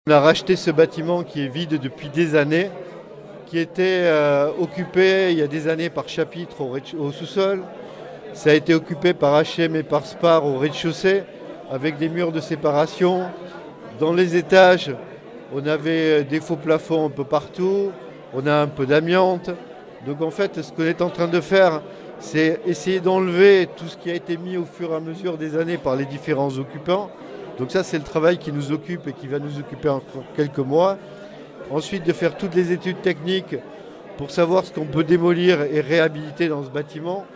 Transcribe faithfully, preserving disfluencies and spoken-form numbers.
On a racheté ce bâtiment qui est vide depuis des années, qui était euh, occupé il y a des années par Chapitre au, au sous-sol. Ça a été occupé par H et M et par Spar au rez-de-chaussée, avec des murs de séparation. Dans les étages, on avait des faux plafonds un peu partout, on a un peu d'amiante. Donc en fait, ce qu'on est en train de faire, c'est essayer d'enlever tout ce qui a été mis au fur et à mesure des années par les différents occupants. Donc ça, c'est le travail qui nous occupe et qui va nous occuper encore quelques mois. Ensuite, de faire toutes les études techniques pour savoir ce qu'on peut démolir et réhabiliter dans ce bâtiment.